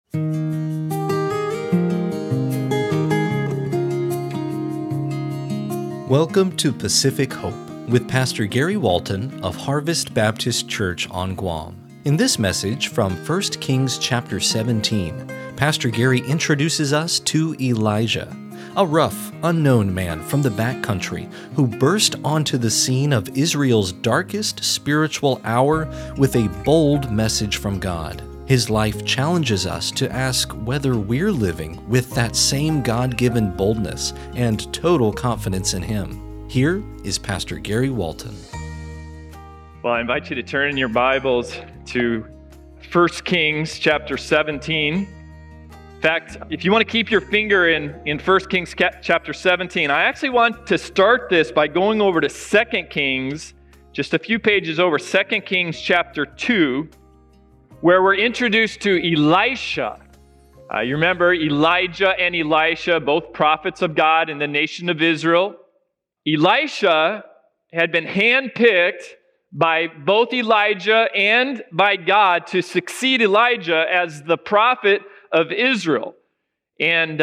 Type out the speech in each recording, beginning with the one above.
Welcome to Pacific Hope with Pastor Gary Walton of Harvest Baptist Church on Guam. In this message from 1 Kings chapter 17, Pastor Gary introduces us to Elijah, a rough, unknown man from the backcountry who burst onto the scene of Israel's darkest spiritual hour with a bold message from God. His life challenges us to ask whether we're living with that same God-given boldness and total confidence in Him. Here is Pastor Gary Walton. Well, I invite you to turn in your Bibles to 1 Kings chapter 17. In fact, if you want to keep your finger in 1 Kings chapter 17, I actually want to start this by going over to 2 Kings, just a few pages over, 2 Kings chapter 2, where we're introduced to Elisha. You remember Elijah and Elisha, both prophets of God in the nation of Israel. Elisha had been handpicked by both Elijah and by God to succeed Elijah as the prophet of Israel. And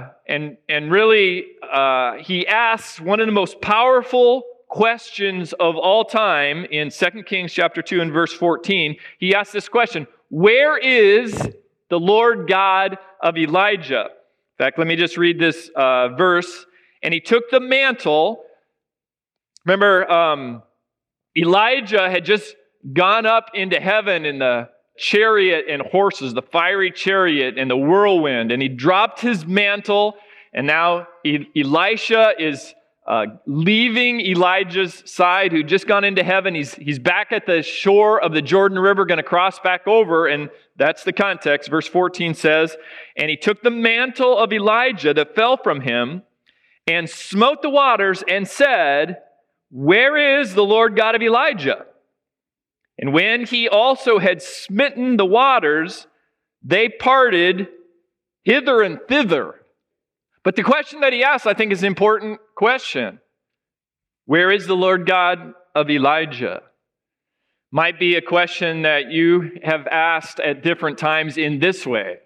really, he asks one of the most powerful questions of all time in 2 Kings chapter 2 and verse 14. He asks this question: where is the Lord God of Elijah? In fact, let me just read this verse. And he took the mantle. Remember, Elijah had just gone up into heaven in the chariot and horses, the fiery chariot and the whirlwind, and he dropped his mantle, and now Elisha is leaving Elijah's side, who'd just gone into heaven. He's back at the shore of the Jordan River, going to cross back over, and that's the context. Verse 14 says, "And he took the mantle of Elijah that fell from him, and smote the waters, and said, 'Where is the Lord God of Elijah?' And when he also had smitten the waters, they parted hither and thither." But the question that he asks, I think, is an important question. Where is the Lord God of Elijah? Might be a question that you have asked at different times in this way.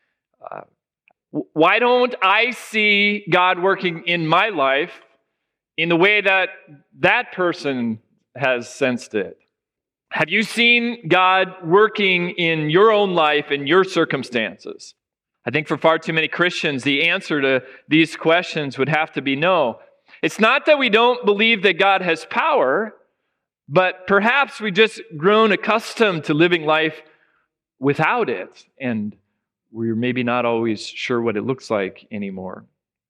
Why don't I see God working in my life in the way that that person has sensed it? Have you seen God working in your own life and your circumstances? I think for far too many Christians, the answer to these questions would have to be no. It's not that we don't believe that God has power, but perhaps we've just grown accustomed to living life without it, and we're maybe not always sure what it looks like anymore.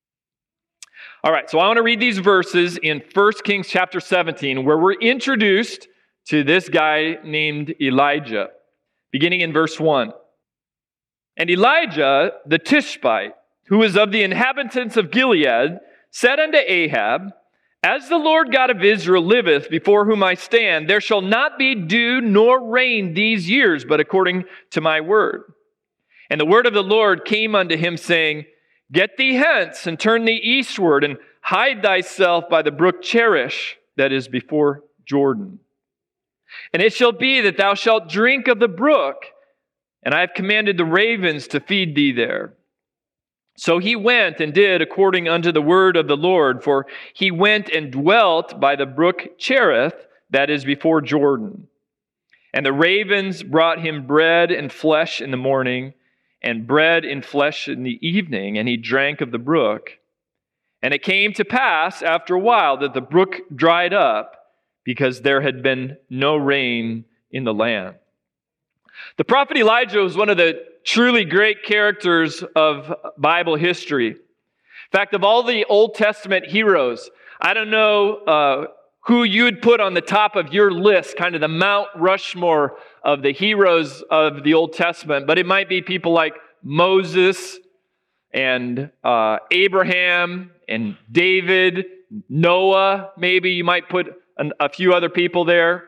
All right, so I want to read these verses in 1 Kings chapter 17, where we're introduced to this guy named Elijah, beginning in verse 1. "And Elijah the Tishbite, who was of the inhabitants of Gilead, said unto Ahab, As the Lord God of Israel liveth, before whom I stand, there shall not be dew nor rain these years, but according to my word. And the word of the Lord came unto him, saying, Get thee hence, and turn thee eastward, and hide thyself by the brook Cherish, that is before Jordan. And it shall be that thou shalt drink of the brook, and I have commanded the ravens to feed thee there. So he went and did according unto the word of the Lord, for he went and dwelt by the brook Cherith, that is before Jordan. And the ravens brought him bread and flesh in the morning, and bread and flesh in the evening, and he drank of the brook. And it came to pass after a while that the brook dried up, because there had been no rain in the land." The prophet Elijah was one of the truly great characters of Bible history. In fact, of all the Old Testament heroes, I don't know who you'd put on the top of your list, kind of the Mount Rushmore of the heroes of the Old Testament, but it might be people like Moses and Abraham and David, Noah, maybe you might put a few other people there.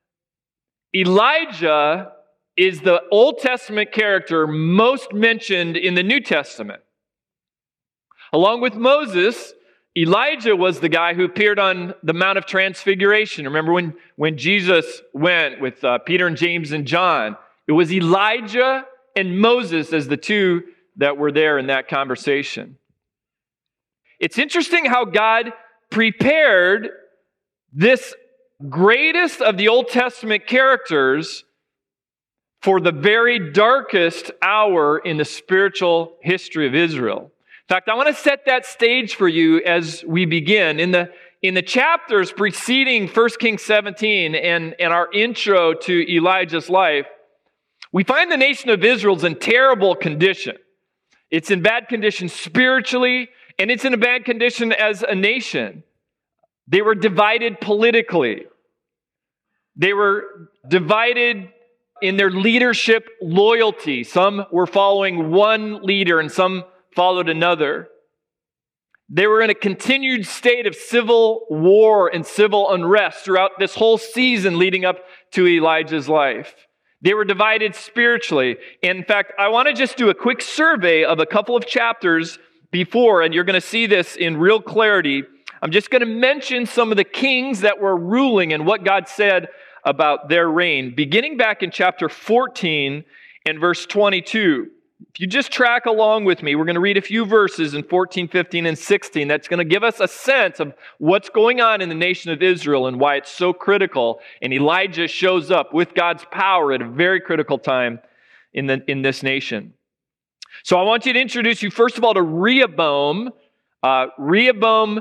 Elijah is the Old Testament character most mentioned in the New Testament. Along with Moses, Elijah was the guy who appeared on the Mount of Transfiguration. Remember when Jesus went with Peter and James and John? It was Elijah and Moses as the two that were there in that conversation. It's interesting how God prepared this greatest of the Old Testament characters for the very darkest hour in the spiritual history of Israel. In fact, I want to set that stage for you as we begin. In the chapters preceding 1 Kings 17 and our intro to Elijah's life, we find the nation of Israel's in terrible condition. It's in bad condition spiritually, and it's in a bad condition as a nation. They were divided politically. They were divided in their leadership loyalty. Some were following one leader and some followed another. They were in a continued state of civil war and civil unrest throughout this whole season leading up to Elijah's life. They were divided spiritually. In fact, I want to just do a quick survey of a couple of chapters before, and you're going to see this in real clarity. I'm just going to mention some of the kings that were ruling and what God said about their reign, beginning back in chapter 14 and verse 22. If you just track along with me, we're going to read a few verses in 14, 15, and 16. That's going to give us a sense of what's going on in the nation of Israel and why it's so critical. And Elijah shows up with God's power at a very critical time in this nation. So I want you to introduce you, first of all, to Rehoboam. Rehoboam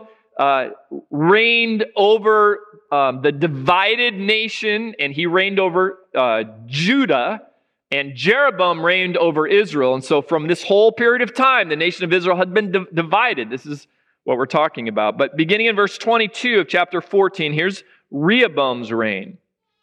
reigned over the divided nation, and he reigned over Judah. And Jeroboam reigned over Israel. And so from this whole period of time, the nation of Israel had been divided. This is what we're talking about. But beginning in verse 22 of chapter 14, here's Rehoboam's reign.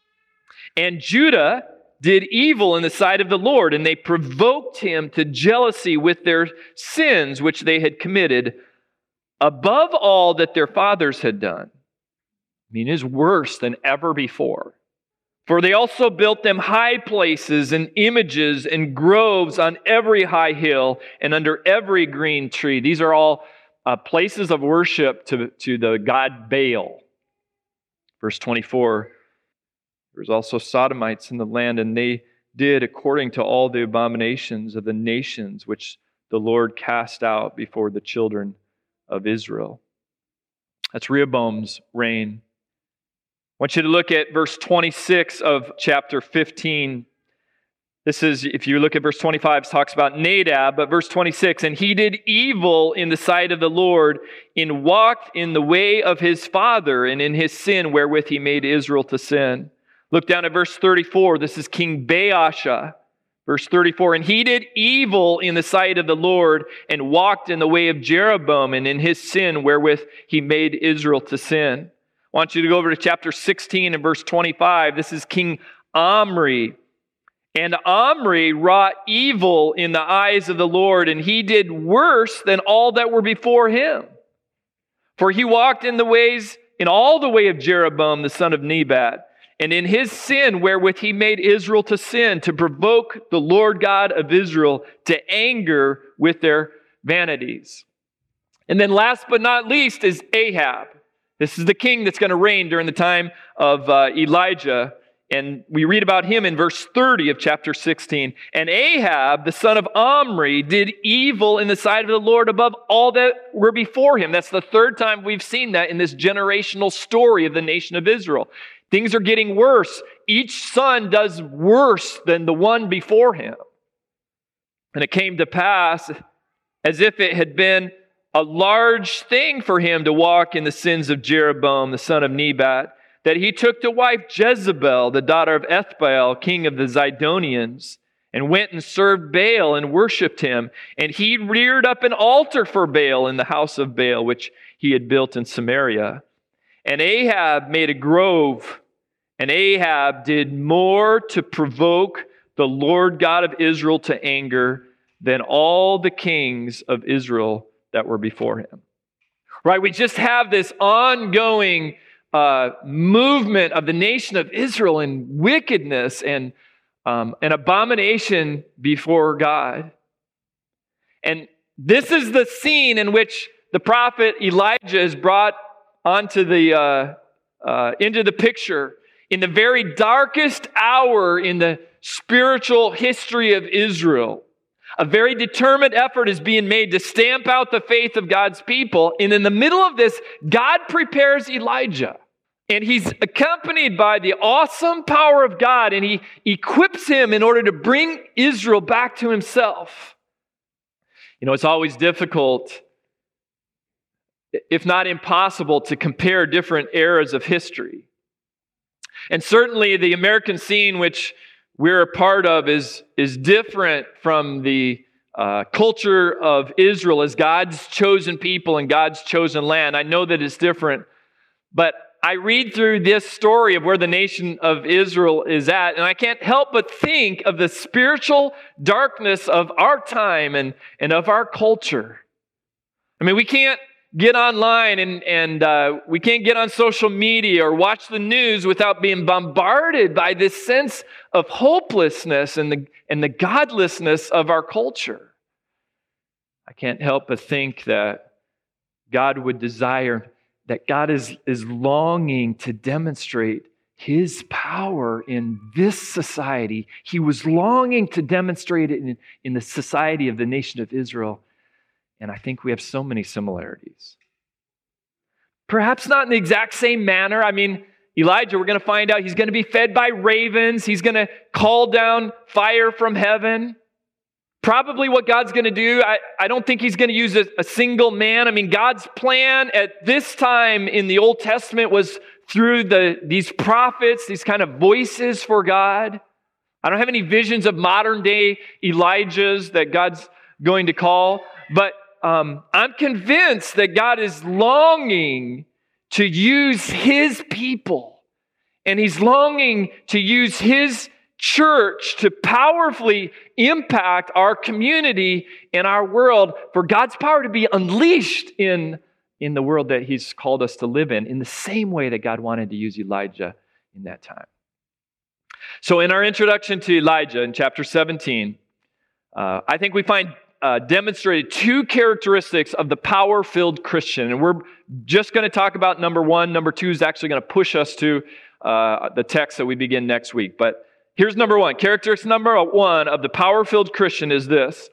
And Judah did evil in the sight of the Lord, and they provoked him to jealousy with their sins which they had committed above all that their fathers had done. I mean, it is worse than ever before. For they also built them high places and images and groves on every high hill and under every green tree. These are all places of worship to the god Baal. Verse 24, there was also Sodomites in the land, and they did according to all the abominations of the nations which the Lord cast out before the children of Israel. That's Rehoboam's reign. I want you to look at verse 26 of chapter 15. This is, if you look at verse 25, it talks about Nadab, but verse 26, and he did evil in the sight of the Lord, and walked in the way of his father, and in his sin wherewith he made Israel to sin. Look down at verse 34. This is King Baasha. Verse 34, and he did evil in the sight of the Lord, and walked in the way of Jeroboam, and in his sin wherewith he made Israel to sin. I want you to go over to chapter 16 and verse 25. This is King Omri. And Omri wrought evil in the eyes of the Lord, and he did worse than all that were before him. For he walked in all the way of Jeroboam, the son of Nebat, and in his sin wherewith he made Israel to sin, to provoke the Lord God of Israel to anger with their vanities. And then last but not least is Ahab. This is the king that's going to reign during the time of Elijah. And we read about him in verse 30 of chapter 16. And Ahab, the son of Omri, did evil in the sight of the Lord above all that were before him. That's the third time we've seen that in this generational story of the nation of Israel. Things are getting worse. Each son does worse than the one before him. And it came to pass, as if it had been a large thing for him to walk in the sins of Jeroboam, the son of Nebat, that he took to wife Jezebel, the daughter of Ethbaal, king of the Zidonians, and went and served Baal and worshipped him. And he reared up an altar for Baal in the house of Baal, which he had built in Samaria. And Ahab made a grove, and Ahab did more to provoke the Lord God of Israel to anger than all the kings of Israel that were before him. Right? We just have this ongoing movement of the nation of Israel in wickedness and an abomination before God. And this is the scene in which the prophet Elijah is brought onto into the picture in the very darkest hour in the spiritual history of Israel. A very determined effort is being made to stamp out the faith of God's people. And in the middle of this, God prepares Elijah. And he's accompanied by the awesome power of God, and he equips him in order to bring Israel back to himself. You know, it's always difficult, if not impossible, to compare different eras of history. And certainly the American scene, which we're a part of, is different from the culture of Israel as God's chosen people and God's chosen land. I know that it's different, but I read through this story of where the nation of Israel is at, and I can't help but think of the spiritual darkness of our time and of our culture. I mean, we can't get online and we can't get on social media or watch the news without being bombarded by this sense of hopelessness and the godlessness of our culture. I can't help but think that God would desire, that God is longing to demonstrate His power in this society. He was longing to demonstrate it in the society of the nation of Israel. And I think we have so many similarities. Perhaps not in the exact same manner. I mean, Elijah, we're going to find out he's going to be fed by ravens. He's going to call down fire from heaven. Probably what God's going to do, I don't think he's going to use a single man. I mean, God's plan at this time in the Old Testament was through these prophets, these kind of voices for God. I don't have any visions of modern day Elijahs that God's going to call, but I'm convinced that God is longing to use His people, and He's longing to use His church to powerfully impact our community and our world, for God's power to be unleashed in the world that He's called us to live in the same way that God wanted to use Elijah in that time. So in our introduction to Elijah in chapter 17, I think we find demonstrated two characteristics of the power-filled Christian. And we're just going to talk about number one. Number two is actually going to push us to the text that we begin next week. But here's number one. Characteristic number one of the power-filled Christian is this.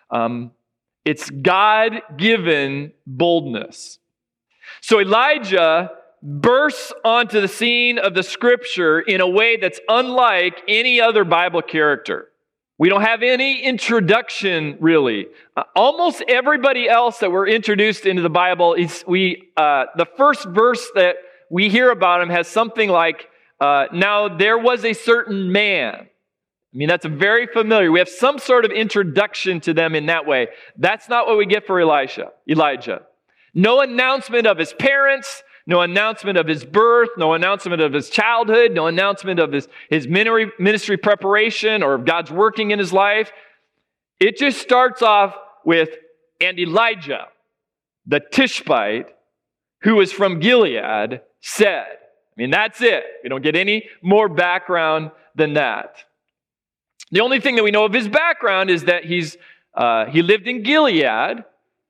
It's God-given boldness. So Elijah bursts onto the scene of the Scripture in a way that's unlike any other Bible character. We don't have any introduction, really. Almost everybody else that we're introduced into the Bible, the first verse that we hear about him has something like, now there was a certain man. I mean, that's very familiar. We have some sort of introduction to them in that way. That's not what we get for Elijah. No announcement of his parents, no announcement of his birth, no announcement of his childhood, no announcement of his ministry preparation or of God's working in his life. It just starts off with, and Elijah, the Tishbite, who was from Gilead, said. I mean, that's it. We don't get any more background than that. The only thing that we know of his background is that he lived in Gilead.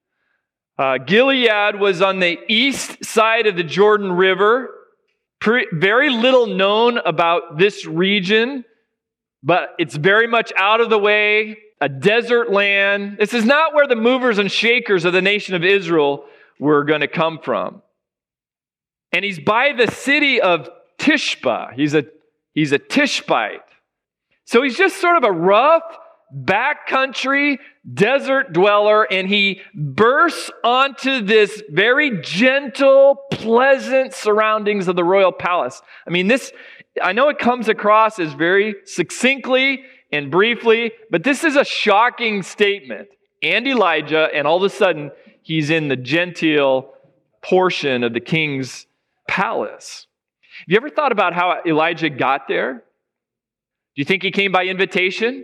Gilead was on the east side of the Jordan River. Very little known about this region, but it's very much out of the way, a desert land. This is not where the movers and shakers of the nation of Israel were going to come from. And he's by the city of Tishba. He's a Tishbite. So he's just sort of a rough, backcountry desert dweller, and he bursts onto this very gentle, pleasant surroundings of the royal palace. I mean, I know it comes across as very succinctly and briefly, but this is a shocking statement. And Elijah, and all of a sudden, he's in the genteel portion of the king's palace. Have you ever thought about how Elijah got there? Do you think he came by invitation?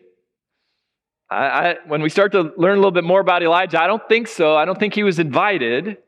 When we start to learn a little bit more about Elijah, I don't think so. I don't think he was invited.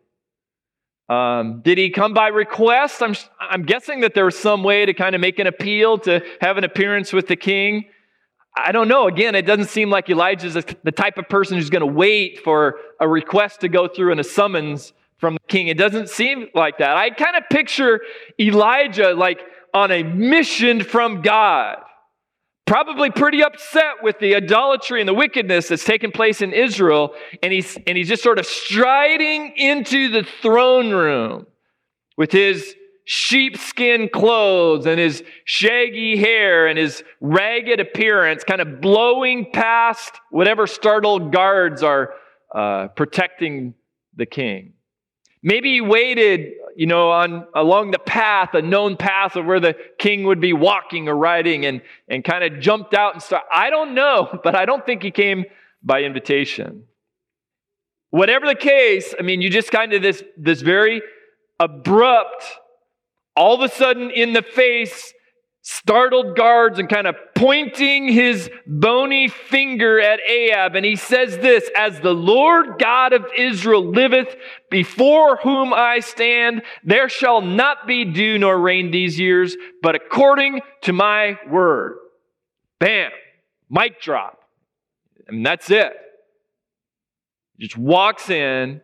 Did he come by request? I'm guessing that there was some way to kind of make an appeal to have an appearance with the king. I don't know. Again, it doesn't seem like Elijah's the type of person who's going to wait for a request to go through and a summons from the king. It doesn't seem like that. I kind of picture Elijah like on a mission from God, probably pretty upset with the idolatry and the wickedness that's taken place in Israel, and he's just sort of striding into the throne room with his sheepskin clothes and his shaggy hair and his ragged appearance, kind of blowing past whatever startled guards are protecting the king. Maybe he waited, along the path, a known path of where the king would be walking or riding, and kind of jumped out and started. I don't know, but I don't think he came by invitation. Whatever the case, you just kind of this very abrupt, all of a sudden in the face, startled guards, and kind of pointing his bony finger at Ahab. And he says this, "As the Lord God of Israel liveth, before whom I stand, there shall not be dew nor rain these years, but according to my word." Bam. Mic drop. And that's it. He just walks in,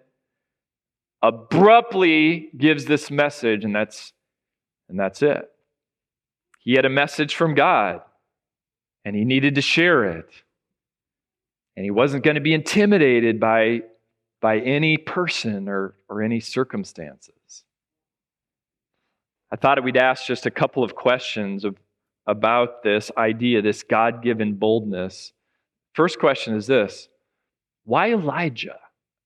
abruptly gives this message, and that's it. He had a message from God, and he needed to share it. And he wasn't going to be intimidated by any person or any circumstances. I thought we'd ask just a couple of questions about this idea, this God-given boldness. First question is this: why Elijah?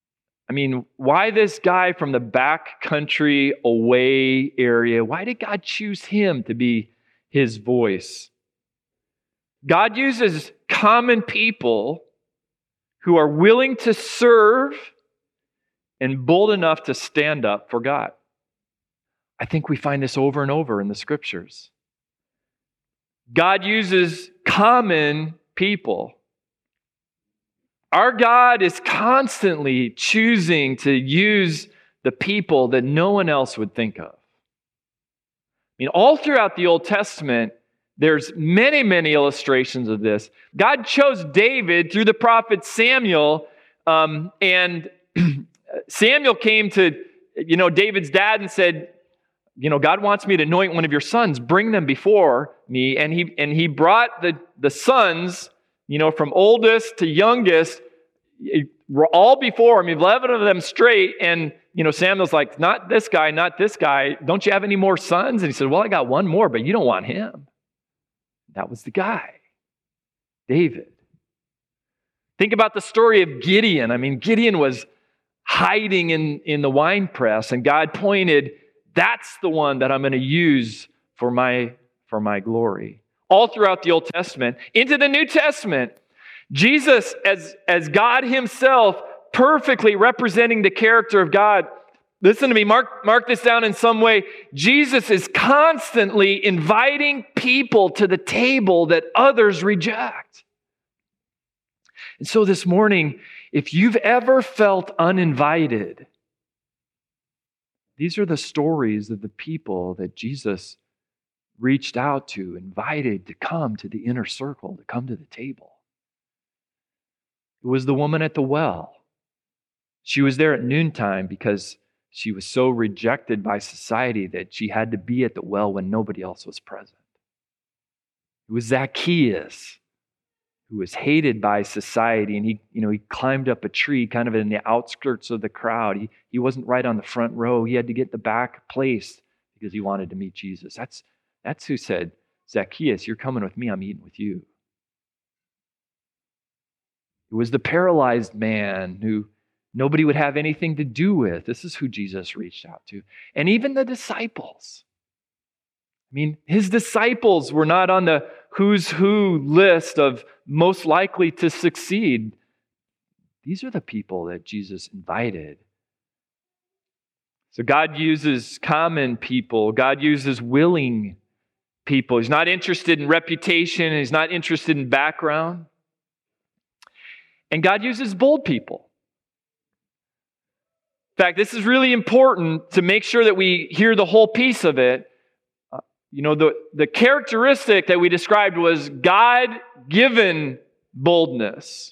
Why this guy from the back country away area? Why did God choose him to be his voice? God uses common people who are willing to serve and bold enough to stand up for God. I think we find this over and over in the scriptures. God uses common people. Our God is constantly choosing to use the people that no one else would think of. All throughout the Old Testament, there's many, many illustrations of this. God chose David through the prophet Samuel, and Samuel came to, David's dad and said, God wants me to anoint one of your sons. Bring them before me. And he brought the sons, from oldest to youngest, were all before him, 11 of them straight. And, Samuel's like, not this guy, not this guy. Don't you have any more sons? And he said, well, I got one more, but you don't want him. That was the guy, David. Think about the story of Gideon. Gideon was hiding in the wine press, and God pointed, that's the one that I'm going to use for my glory. All throughout the Old Testament, into the New Testament, Jesus as God himself, perfectly representing the character of God. Listen to me, mark this down in some way. Jesus is constantly inviting people to the table that others reject. And so this morning, if you've ever felt uninvited, these are the stories of the people that Jesus reached out to, invited to come to the inner circle, to come to the table. It was the woman at the well. She was there at noontime because she was so rejected by society that she had to be at the well when nobody else was present. It was Zacchaeus, who was hated by society, and he climbed up a tree kind of in the outskirts of the crowd. He wasn't right on the front row. He had to get the back place because he wanted to meet Jesus. That's who said, Zacchaeus, you're coming with me, I'm eating with you. It was the paralyzed man who nobody would have anything to do with. This is who Jesus reached out to. And even the disciples. His disciples were not on the who's who list of most likely to succeed. These are the people that Jesus invited. So God uses common people. God uses willing people. He's not interested in reputation. He's not interested in background. And God uses bold people. In fact, this is really important to make sure that we hear the whole piece of it. The characteristic that we described was God-given boldness.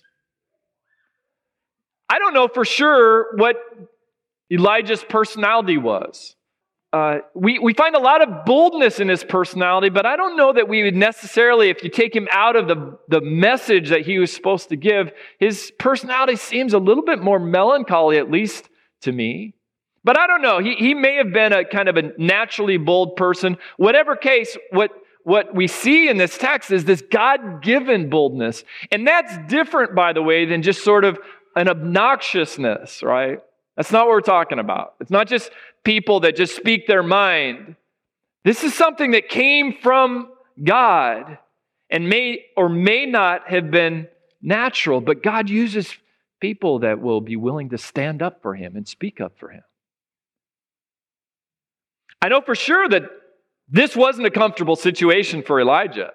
I don't know for sure what Elijah's personality was. we find a lot of boldness in his personality, but I don't know that we would necessarily, if you take him out of the message that he was supposed to give, his personality seems a little bit more melancholy, at least to me. But I don't know. He may have been a kind of a naturally bold person. Whatever case, what we see in this text is this God-given boldness. And that's different, by the way, than just sort of an obnoxiousness, right? That's not what we're talking about. It's not just people that just speak their mind. This is something that came from God and may or may not have been natural, but God uses people that will be willing to stand up for him and speak up for him. I know for sure that this wasn't a comfortable situation for Elijah.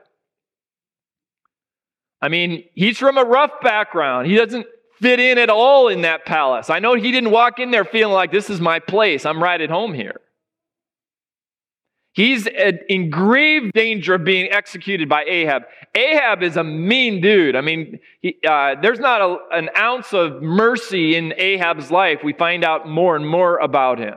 I mean, he's from a rough background. He doesn't fit in at all in that palace. I know he didn't walk in there feeling like this is my place. I'm right at home here. He's in grave danger of being executed by Ahab. Ahab is a mean dude. I mean, there's not an ounce of mercy in Ahab's life. We find out more and more about him.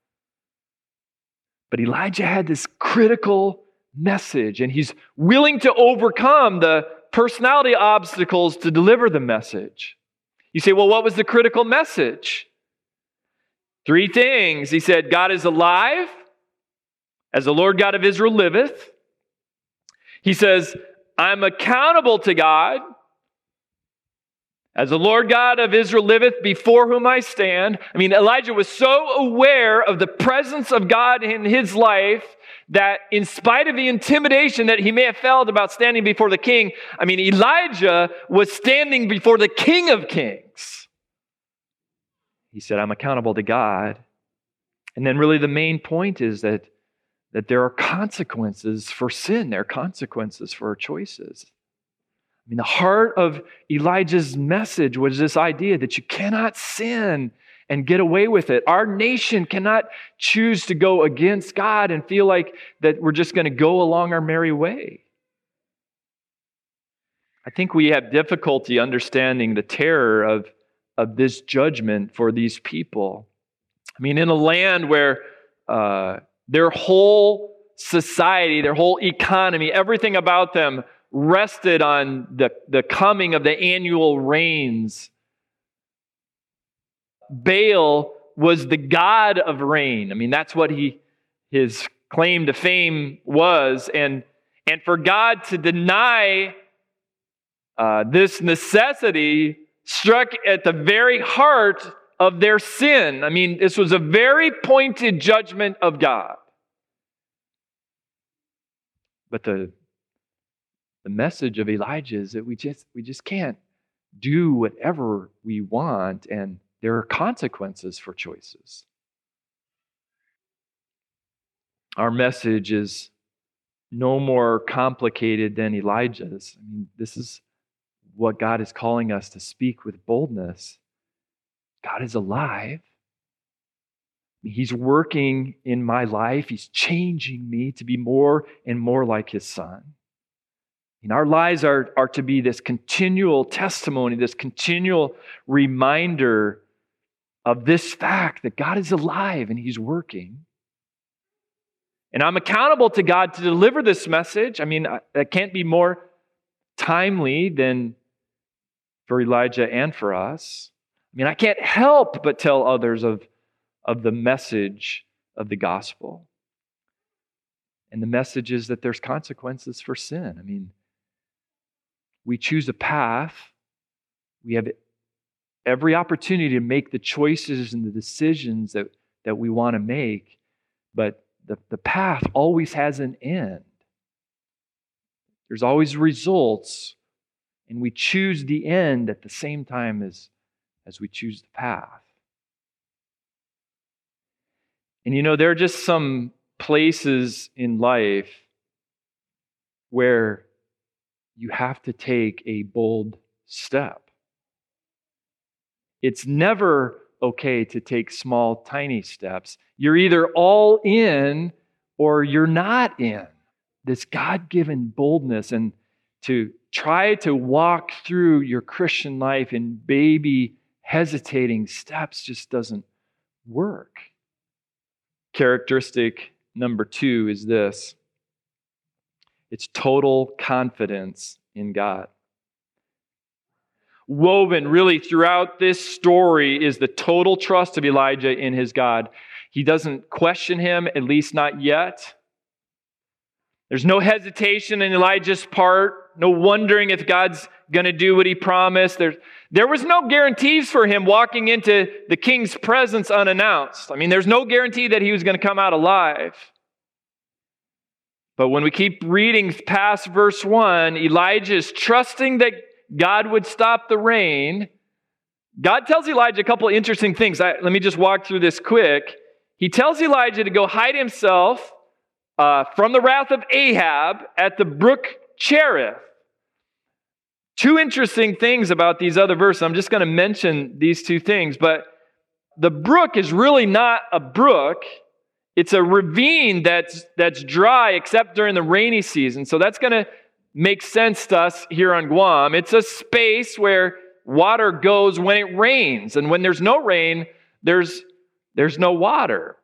But Elijah had this critical message, and he's willing to overcome the personality obstacles to deliver the message. You say, well, what was the critical message? 3 things. He said, God is alive, as the Lord God of Israel liveth. He says, I'm accountable to God, as the Lord God of Israel liveth, before whom I stand. I mean, Elijah was so aware of the presence of God in his life that in spite of the intimidation that he may have felt about standing before the king, I mean, Elijah was standing before the King of Kings. He said, I'm accountable to God. And then really the main point is that there are consequences for sin. There are consequences for our choices. I mean, the heart of Elijah's message was this idea that you cannot sin and get away with it. Our nation cannot choose to go against God and feel like that we're just going to go along our merry way. I think we have difficulty understanding the terror of this judgment for these people. I mean, in a land where their whole society, their whole economy, everything about them rested on the coming of the annual rains. Baal was the god of rain. I mean, that's what his claim to fame was. And for God to deny this necessity struck at the very heart of their sin. I mean, this was a very pointed judgment of God. But the message of Elijah is that we just can't do whatever we want, and there are consequences for choices. Our message is no more complicated than Elijah's. I mean, this is what God is calling us to speak with boldness. God is alive. He's working in my life. He's changing me to be more and more like his Son. And our lives are to be this continual testimony, this continual reminder of this fact that God is alive and he's working. And I'm accountable to God to deliver this message. I mean, that can't be more timely than for Elijah and for us. I mean, I can't help but tell others of the message of the gospel. And the message is that there's consequences for sin. I mean, we choose a path. We have every opportunity to make the choices and the decisions that we want to make. But the path always has an end. There's always results. And we choose the end at the same time as we choose the path. And there are just some places in life where you have to take a bold step. It's never okay to take small, tiny steps. You're either all in or you're not in. This God-given boldness and to try to walk through your Christian life in baby, hesitating steps just doesn't work. Characteristic number 2 is this. It's total confidence in God. Woven really throughout this story is the total trust of Elijah in his God. He doesn't question him, at least not yet. There's no hesitation in Elijah's part, no wondering if God's going to do what he promised. There was no guarantees for him walking into the king's presence unannounced. I mean, there's no guarantee that he was going to come out alive. But when we keep reading past verse 1, Elijah is trusting that God would stop the rain. God tells Elijah a couple of interesting things. Let me just walk through this quick. He tells Elijah to go hide himself from the wrath of Ahab at the brook Cherith. 2 interesting things about these other verses. I'm just going to mention these 2 things, but the brook is really not a brook. It's a ravine that's dry except during the rainy season. So that's going to make sense to us here on Guam. It's a space where water goes when it rains, and when there's no rain, there's no water.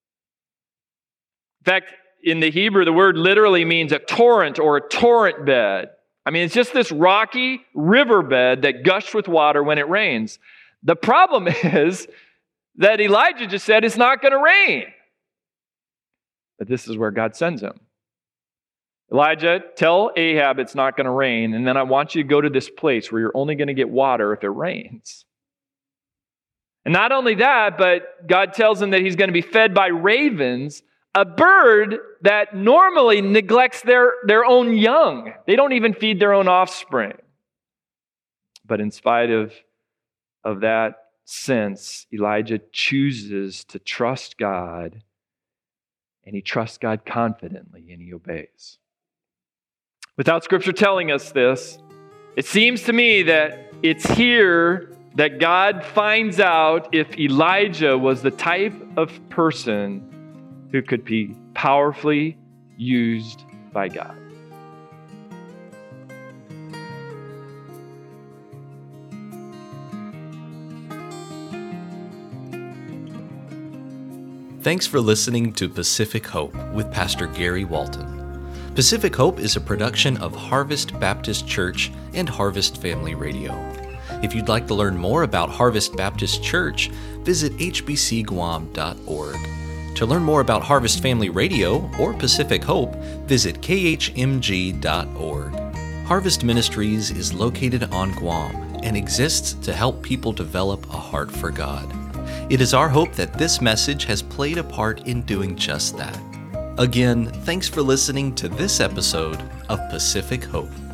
In fact, in the Hebrew, the word literally means a torrent or a torrent bed. I mean, it's just this rocky riverbed that gushed with water when it rains. The problem is that Elijah just said it's not going to rain. But this is where God sends him. Elijah, tell Ahab it's not going to rain, and then I want you to go to this place where you're only going to get water if it rains. And not only that, but God tells him that he's going to be fed by ravens, a bird that normally neglects their own young. They don't even feed their own offspring. But in spite of that sense, Elijah chooses to trust God, and he trusts God confidently, and he obeys. Without Scripture telling us this, it seems to me that it's here that God finds out if Elijah was the type of person who could be powerfully used by God. Thanks for listening to Pacific Hope with Pastor Gary Walton. Pacific Hope is a production of Harvest Baptist Church and Harvest Family Radio. If you'd like to learn more about Harvest Baptist Church, visit hbcguam.org. To learn more about Harvest Family Radio or Pacific Hope, visit khmg.org. Harvest Ministries is located on Guam and exists to help people develop a heart for God. It is our hope that this message has played a part in doing just that. Again, thanks for listening to this episode of Pacific Hope.